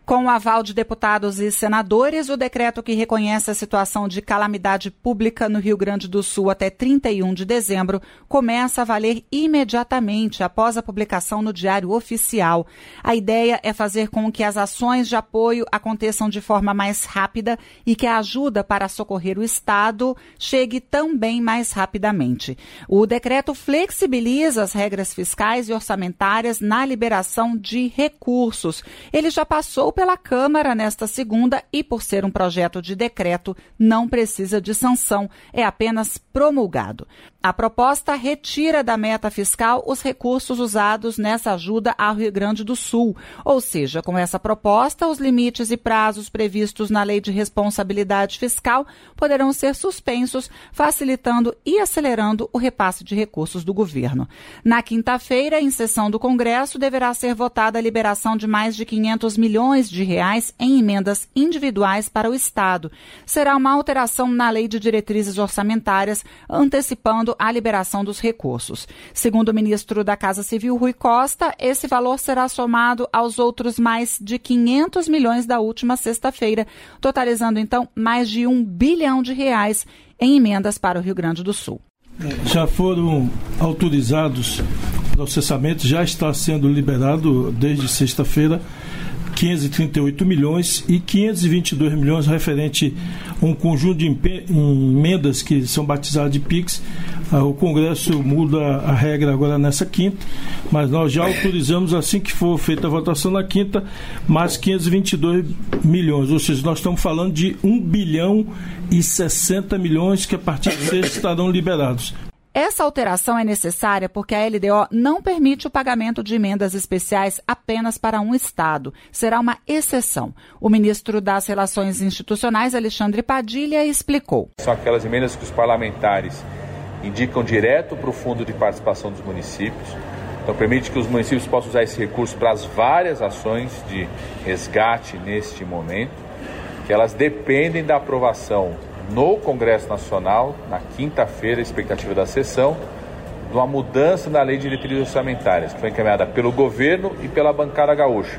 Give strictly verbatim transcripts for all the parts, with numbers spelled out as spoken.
Com o aval de deputados e senadores, o decreto que reconhece a situação de calamidade pública no Rio Grande do Sul até trinta e um de dezembro começa a valer imediatamente após a publicação no Diário Oficial. A ideia é fazer com que as ações de apoio aconteçam de forma mais rápida e que a ajuda para socorrer o Estado chegue também mais rapidamente. O decreto flexibiliza as regras fiscais e orçamentárias na liberação de recursos. Ele já passou pela Câmara nesta segunda e, por ser um projeto de decreto, não precisa de sanção, é apenas promulgado. A proposta retira da meta fiscal os recursos usados nessa ajuda ao Rio Grande do Sul. Ou seja, com essa proposta, os limites e prazos previstos na Lei de Responsabilidade Fiscal poderão ser suspensos, facilitando e acelerando o repasse de recursos do governo. Na quinta-feira, em sessão do Congresso, deverá ser votada a liberação de mais de quinhentos milhões de reais em emendas individuais para o Estado. Será uma alteração na Lei de Diretrizes Orçamentárias, antecipando a liberação dos recursos. Segundo o ministro da Casa Civil, Rui Costa, esse valor será somado aos outros mais de quinhentos milhões da última sexta-feira, totalizando então mais de um bilhão de reais em emendas para o Rio Grande do Sul. Já foram autorizados processamentos, já está sendo liberado desde sexta-feira quinhentos e trinta e oito milhões e quinhentos e vinte e dois milhões referente a um conjunto de emendas que são batizadas de PIX. O Congresso muda a regra agora nessa quinta, mas nós já autorizamos, assim que for feita a votação na quinta, mais quinhentos e vinte e dois milhões, ou seja, nós estamos falando de um bilhão e sessenta milhões que a partir de sexta estarão liberados. Essa alteração é necessária porque a L D O não permite o pagamento de emendas especiais apenas para um Estado. Será uma exceção. O ministro das Relações Institucionais, Alexandre Padilha, explicou. São aquelas emendas que os parlamentares indicam direto para o Fundo de Participação dos Municípios. Então, permite que os municípios possam usar esse recurso para as várias ações de resgate neste momento, que elas dependem da aprovação no Congresso Nacional, na quinta-feira, a expectativa da sessão, de uma mudança na Lei de Diretrizes Orçamentárias, que foi encaminhada pelo governo e pela bancada gaúcha.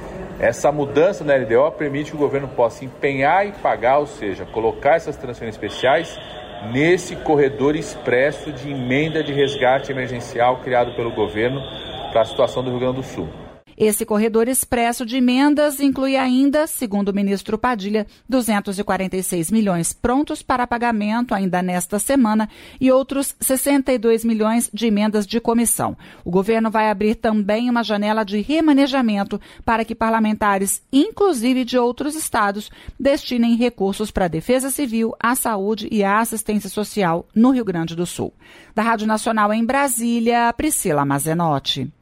Essa mudança na L D O permite que o governo possa empenhar e pagar, ou seja, colocar essas transferências especiais nesse corredor expresso de emenda de resgate emergencial criado pelo governo para a situação do Rio Grande do Sul. Esse corredor expresso de emendas inclui ainda, segundo o ministro Padilha, duzentos e quarenta e seis milhões prontos para pagamento ainda nesta semana e outros sessenta e dois milhões de emendas de comissão. O governo vai abrir também uma janela de remanejamento para que parlamentares, inclusive de outros estados, destinem recursos para a defesa civil, a saúde e a assistência social no Rio Grande do Sul. Da Rádio Nacional em Brasília, Priscila Mazenotti.